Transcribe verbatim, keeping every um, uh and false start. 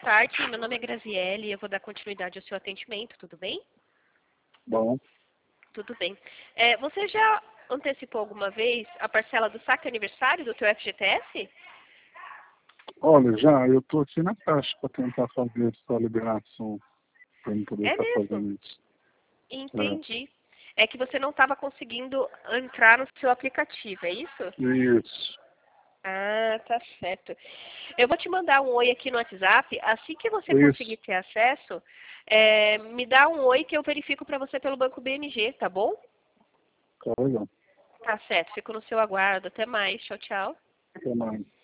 tarde. Meu nome é Graziele e eu vou dar continuidade ao seu atendimento, tudo bem? Bom, Tudo bem. É, você já antecipou alguma vez a parcela do saque aniversário do teu F G T S? olha, já eu estou aqui na caixa para tentar fazer essa liberação, para não poder É estar mesmo? fazendo isso. Entendi. É que você não estava conseguindo entrar no seu aplicativo, é isso? É, isso, Ah, tá certo. Eu vou te mandar um oi aqui no WhatsApp. Assim que você conseguir isso, ter acesso, é, me dá um oi que eu verifico para você pelo Banco B M G, tá bom? tá legal. Tá certo. Fico no seu aguardo. Até mais. Tchau, tchau. Até mais.